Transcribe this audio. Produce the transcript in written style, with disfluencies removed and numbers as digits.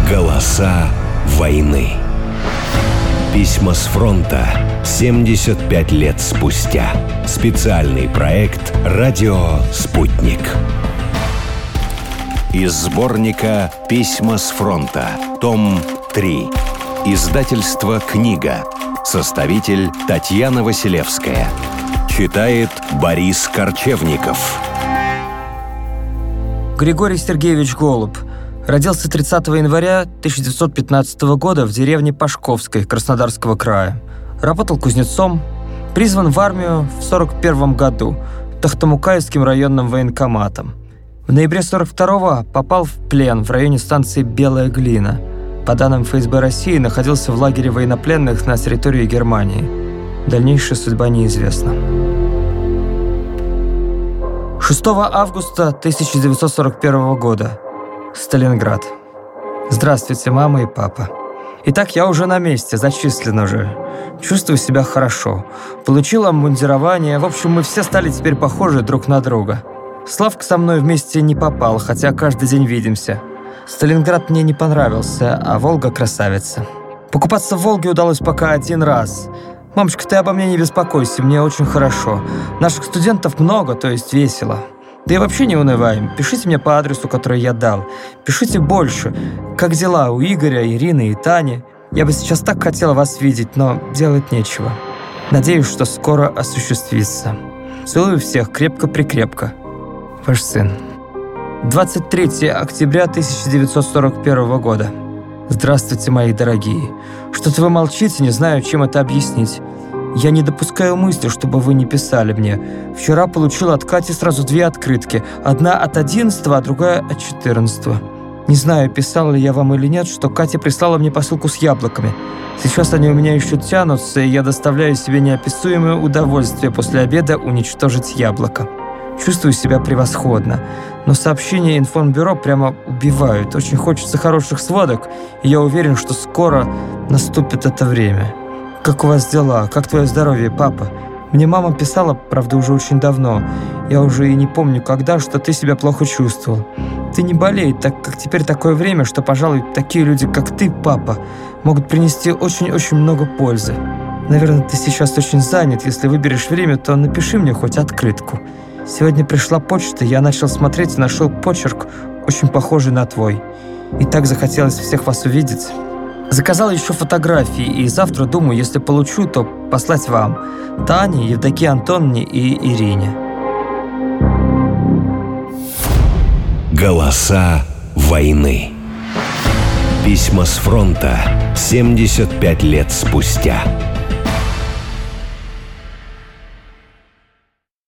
Голоса войны. Письма с фронта 75 лет спустя. Специальный проект «Радио Спутник». Из сборника «Письма с фронта», том 3. Издательство «Книга». Составитель Татьяна Василевская. Читает Борис Корчевников. Григорий Сергеевич Голуб родился 30 января 1915 года в деревне Пашковской Краснодарского края. Работал кузнецом, призван в армию в 1941 году Тохтамукаевским районным военкоматом. В ноябре 1942 попал в плен в районе станции Белая Глина. По данным ФСБ России, находился в лагере военнопленных на территории Германии. Дальнейшая судьба неизвестна. 6 августа 1941 года. Сталинград. Здравствуйте, мама и папа. Итак, я уже на месте, зачислен уже. Чувствую себя хорошо. Получил обмундирование. В общем, мы все стали теперь похожи друг на друга. Славка со мной вместе не попал, хотя каждый день видимся. Сталинград мне не понравился, а Волга красавица. Покупаться в Волге удалось пока один раз. Мамочка, ты обо мне не беспокойся, мне очень хорошо. Наших студентов много, то есть весело. Да и вообще не унываем. Пишите мне по адресу, который я дал. Пишите больше. Как дела у Игоря, Ирины и Тани? Я бы сейчас так хотела вас видеть, но делать нечего. Надеюсь, что скоро осуществится. Целую всех крепко-прикрепко. Ваш сын. 23 октября 1941 года. Здравствуйте, мои дорогие. Что-то вы молчите, не знаю, чем это объяснить. Я не допускаю мысли, чтобы вы не писали мне. Вчера получил от Кати сразу 2 открытки. Одна от 11, а другая от 14. Не знаю, писал ли я вам или нет, что Катя прислала мне посылку с яблоками. Сейчас они у меня еще тянутся, и я доставляю себе неописуемое удовольствие после обеда уничтожить яблоко. Чувствую себя превосходно, но сообщения информбюро прямо убивают. Очень хочется хороших сводок, и я уверен, что скоро наступит это время. Как у вас дела? Как твое здоровье, папа? Мне мама писала, правда, уже очень давно. Я уже и не помню, когда, что ты себя плохо чувствовал. Ты не болей, так как теперь такое время, что, пожалуй, такие люди, как ты, папа, могут принести очень-очень много пользы. Наверное, ты сейчас очень занят. Если выберешь время, то напиши мне хоть открытку. Сегодня пришла почта, я начал смотреть и нашел почерк, очень похожий на твой. И так захотелось всех вас увидеть. Заказал еще фотографии, и завтра, думаю, если получу, то послать вам. Тане, Евдокии Антоновне и Ирине. Голоса войны. Письма с фронта 75 лет спустя.